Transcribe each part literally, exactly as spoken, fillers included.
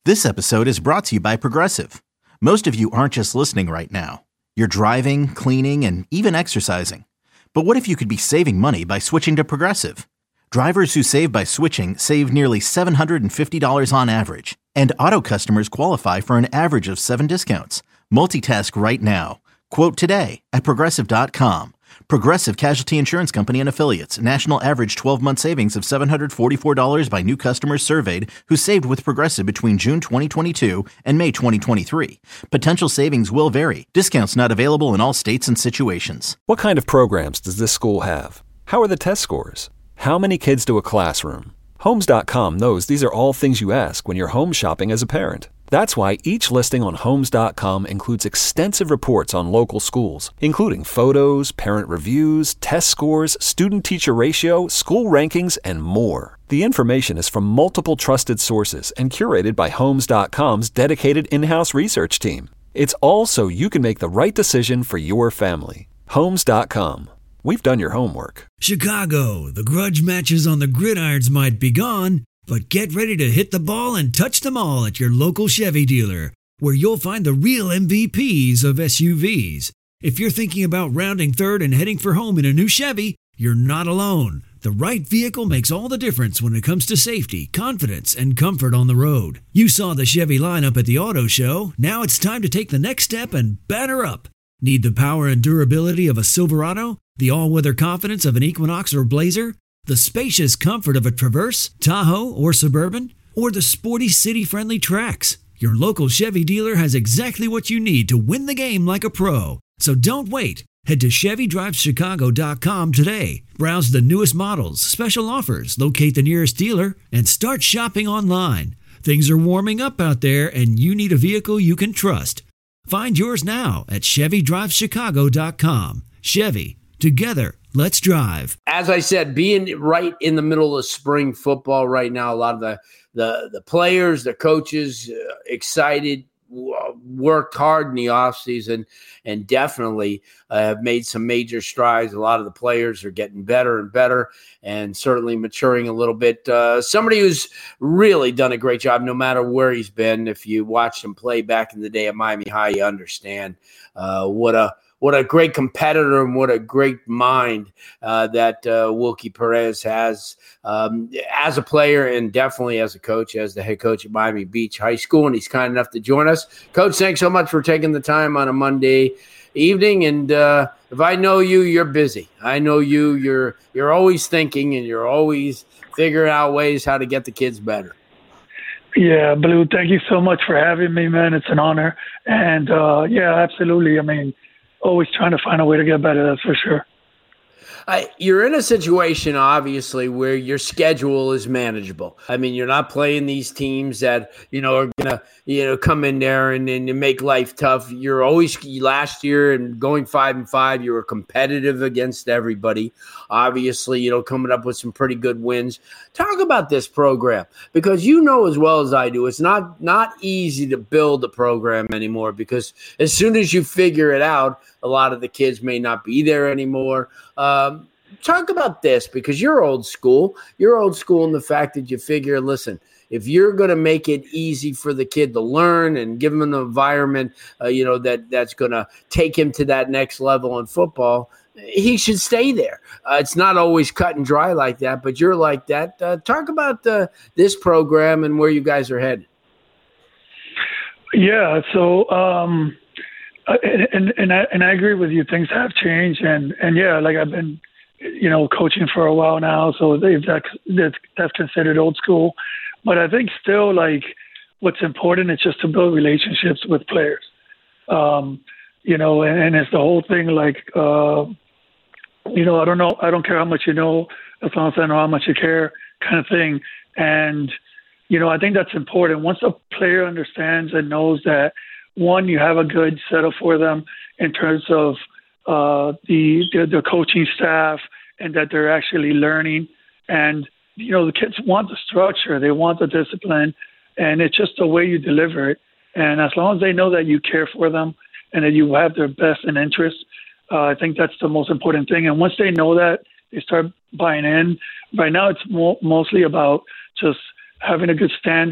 This episode is brought to you by Progressive. Most of you aren't just listening right now. You're driving, cleaning, and even exercising. But what if you could be saving money by switching to Progressive? Drivers who save by switching save nearly seven hundred fifty dollars on average. And auto customers qualify for an average of seven discounts. Multitask right now. Quote today at Progressive dot com. Progressive Casualty Insurance Company and Affiliates. National average twelve-month savings of seven hundred forty-four dollars by new customers surveyed who saved with Progressive between June twenty twenty-two and May twenty twenty-three. Potential savings will vary. Discounts not available in all states and situations. What kind of programs does this school have? How are the test scores? How many kids do a classroom? Homes dot com knows these are all things you ask when you're home shopping as a parent. That's why each listing on Homes dot com includes extensive reports on local schools, including photos, parent reviews, test scores, student-teacher ratio, school rankings, and more. The information is from multiple trusted sources and curated by Homes dot com's dedicated in-house research team. It's all so you can make the right decision for your family. Homes dot com. We've done your homework. Chicago, the grudge matches on the gridirons might be gone, but get ready to hit the ball and touch them all at your local Chevy dealer, where you'll find the real M V Ps of S U Vs. If you're thinking about rounding third and heading for home in a new Chevy, you're not alone. The right vehicle makes all the difference when it comes to safety, confidence, and comfort on the road. You saw the Chevy lineup at the auto show. Now it's time to take the next step and batter up. Need the power and durability of a Silverado? The all-weather confidence of an Equinox or Blazer? The spacious comfort of a Traverse, Tahoe, or Suburban? Or the sporty city-friendly Trax? Your local Chevy dealer has exactly what you need to win the game like a pro. So don't wait. Head to Chevy Drives Chicago dot com today. Browse the newest models, special offers, locate the nearest dealer, and start shopping online. Things are warming up out there, and you need a vehicle you can trust. Find yours now at Chevy Drives Chicago dot com. Chevy. Together, let's drive. As I said, being right in the middle of spring football right now, a lot of the the, the players, the coaches, uh, excited, w- worked hard in the offseason, and definitely uh, have made some major strides. A lot of the players are getting better and better and certainly maturing a little bit. Uh, somebody who's really done a great job, no matter where he's been. If you watched him play back in the day at Miami High, you understand uh, what a What a great competitor and what a great mind uh, that uh, Wilkie Perez has um, as a player and definitely as a coach, as the head coach at Miami Beach High School. And he's kind enough to join us. Coach, thanks so much for taking the time on a Monday evening. And uh, if I know you, you're busy. I know you. You're you're always thinking and you're always figuring out ways how to get the kids better. Yeah, Blue, thank you so much for having me, man. It's an honor. And, uh, yeah, absolutely. I mean, always trying to find a way to get better, that's for sure. Uh, you're in a situation, obviously, where your schedule is manageable. I mean, you're not playing these teams that, you know, are going to, you know, come in there and, and make life tough. You're always, last year and going five and five, you were competitive against everybody. Obviously, you know, coming up with some pretty good wins. Talk about this program, because you know as well as I do, it's not, not easy to build a program anymore, because as soon as you figure it out, a lot of the kids may not be there anymore. Um, talk about this, because you're old school. You're old school in the fact that you figure, listen, if you're going to make it easy for the kid to learn and give him an environment, uh, you know, that that's going to take him to that next level in football, he should stay there. Uh, it's not always cut and dry like that, but you're like that. Uh, talk about uh, this program and where you guys are headed. Yeah, so um, and, and and I and I agree with you. Things have changed, and, and yeah, like I've been, you know, coaching for a while now, so they've that's that's, that's considered old school. But I think still, like, what's important is just to build relationships with players. Um, you know, and, and it's the whole thing, like, uh, you know, I don't know, I don't care how much you know, as long as I know how much you care, kind of thing. And, you know, I think that's important. Once a player understands and knows that, one, you have a good setup for them in terms of uh, the, the the coaching staff, and that they're actually learning. And, you know, the kids want the structure, they want the discipline, and it's just the way you deliver it. And as long as they know that you care for them and that you have their best in interest, uh, I think that's the most important thing. And once they know that, they start buying in. Right now, it's mo- mostly about just having a good standard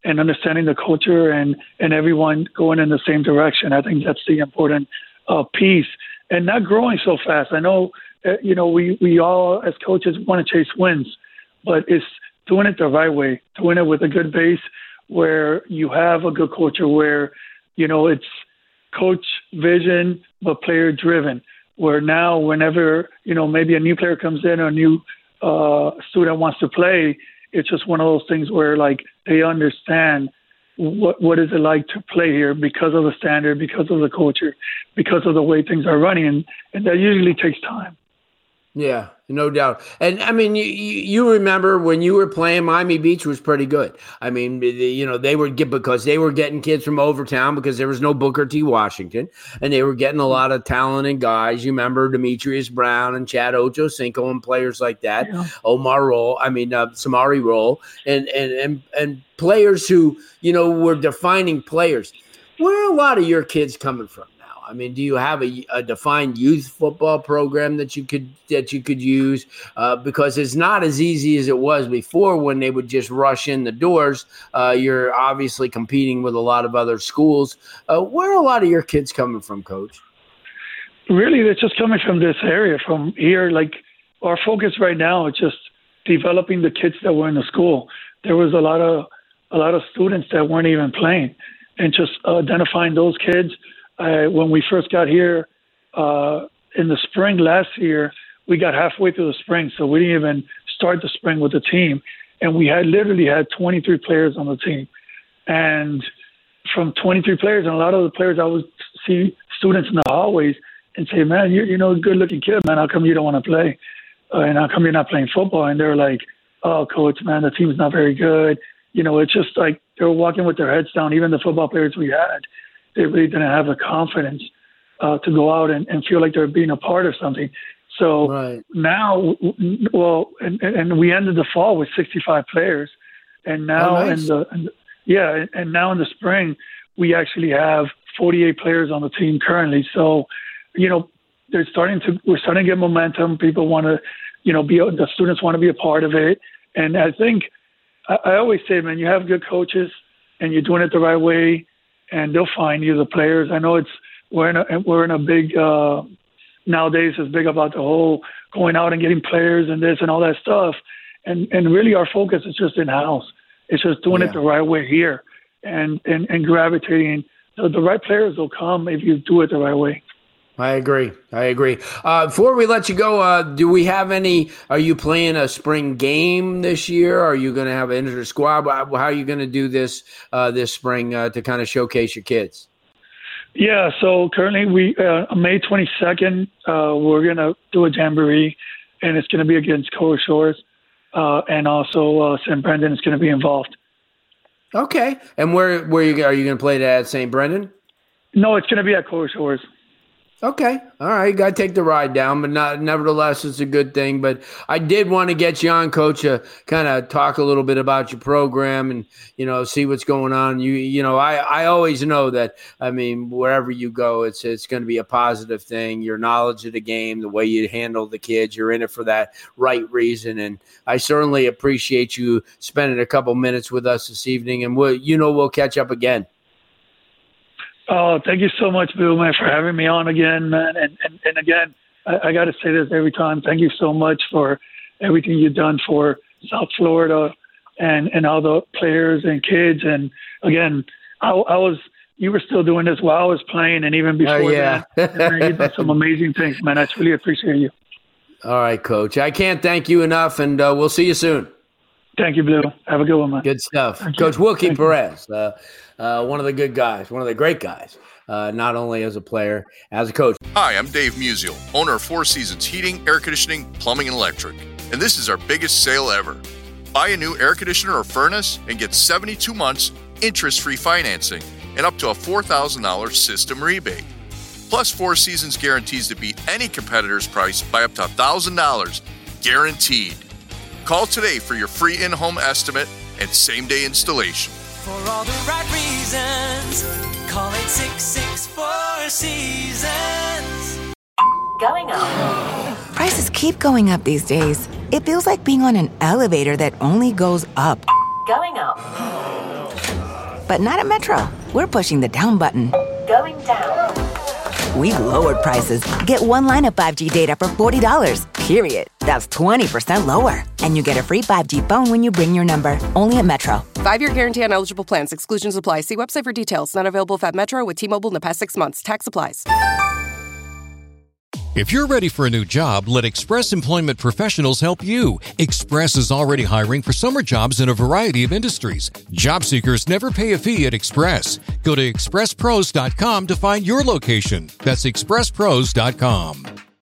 and understanding the culture and, and everyone going in the same direction. I think that's the important uh, piece, and not growing so fast. I know, uh, you know, we, we all as coaches want to chase wins, but it's doing it the right way, doing it with a good base where you have a good culture where, you know, it's coach vision, but player driven, where now whenever, you know, maybe a new player comes in or a new uh, student wants to play, it's just one of those things where like they understand what what is it like to play here because of the standard, because of the culture, because of the way things are running. And, and that usually takes time. Yeah, no doubt. And I mean, you, you remember when you were playing, Miami Beach was pretty good. I mean, you know, they would get because they were getting kids from Overtown because there was no Booker T. Washington, and they were getting a lot of talented guys. You remember Demetrius Brown and Chad Ochocinco and players like that, yeah. Omar Roll, I mean, uh, Samari Roll, and, and, and, and players who, you know, were defining players. Where are a lot of your kids coming from? I mean, do you have a, a defined youth football program that you could that you could use? Uh, because it's not as easy as it was before when they would just rush in the doors. Uh, you're obviously competing with a lot of other schools. Uh, where are a lot of your kids coming from, Coach? Really, they're just coming from this area, from here. Like our focus right now is just developing the kids that were in the school. There was a lot of a lot of students that weren't even playing, and just identifying those kids. Uh, when we first got here uh, in the spring last year, we got halfway through the spring, so we didn't even start the spring with the team. And we had literally had twenty-three players on the team. And from twenty-three players, and a lot of the players, I would see students in the hallways and say, man, you you know, good-looking kid, man, how come you don't want to play? Uh, and how come you're not playing football? And they're like, oh, coach, man, the team's not very good. You know, it's just like they were walking with their heads down, even the football players we had. They really didn't have the confidence uh, to go out and, and feel like they're being a part of something. So right. now, well, and, and we ended the fall with sixty-five players, and now oh, nice. in the in, yeah, and now in the spring we actually have forty-eight players on the team currently. So, you know, they're starting to we're starting to get momentum. People want to, you know, be the students want to be a part of it, and I think I, I always say, man, you have good coaches and you're doing it the right way, and they'll find you the players. I know it's we're in a we're in a big uh, nowadays is big about the whole going out and getting players and this and all that stuff, and and really our focus is just in house. It's just doing yeah. it the right way here, and and and gravitating. The, the right players will come if you do it the right way. I agree. I agree. Uh, before we let you go, uh, do we have any? Are you playing a spring game this year? Are you going to have an inter squad? How are you going to do this uh, this spring uh, to kind of showcase your kids? Yeah. So currently, we uh, May twenty-second, uh, we're going to do a jamboree, and it's going to be against Coral Shores, uh, and also uh, Saint Brendan is going to be involved. Okay. And where where you are you going to play that at Saint Brendan? No, it's going to be at Coral Shores. Okay. All right. You got to take the ride down, but not, nevertheless, it's a good thing. But I did want to get you on, Coach, to kind of talk a little bit about your program and, you know, see what's going on. You, you know, I, I always know that, I mean, wherever you go, it's, it's going to be a positive thing. Your knowledge of the game, the way you handle the kids, you're in it for that right reason. And I certainly appreciate you spending a couple minutes with us this evening. And we'll, you know, we'll catch up again. Oh, thank you so much, Bill, man, for having me on again, man. And and, and again, I, I got to say this every time. Thank you so much for everything you've done for South Florida and, and all the players and kids. And again, I, I was you were still doing this while I was playing, and even before uh, yeah. that, man, you've done some amazing things, man. I really appreciate you. All right, Coach. I can't thank you enough, and uh, we'll see you soon. Thank you, Blue. Have a good one, man. Good stuff. Thank Coach you. Wilkie Thank Perez, uh, uh, one of the good guys, one of the great guys, uh, not only as a player, as a coach. Hi, I'm Dave Musial, owner of Four Seasons Heating, Air Conditioning, Plumbing, and Electric. And this is our biggest sale ever. Buy a new air conditioner or furnace and get seventy-two months interest-free financing and up to a four thousand dollars system rebate. Plus, Four Seasons guarantees to beat any competitor's price by up to one thousand dollars, guaranteed. Call today for your free in-home estimate and same-day installation. For all the right reasons, call eight six six, four seasons. Going up. Prices keep going up these days. It feels like being on an elevator that only goes up. Going up. But not at Metro. We're pushing the down button. Going down. We've lowered prices. Get one line of five G data for forty dollars, period. That's twenty percent lower. And you get a free five G phone when you bring your number. Only at Metro. Five-year guarantee on eligible plans. Exclusions apply. See website for details. Not available at Metro with T-Mobile in the past six months. Tax applies. If you're ready for a new job, let Express Employment Professionals help you. Express is already hiring for summer jobs in a variety of industries. Job seekers never pay a fee at Express. Go to express pros dot com to find your location. That's express pros dot com.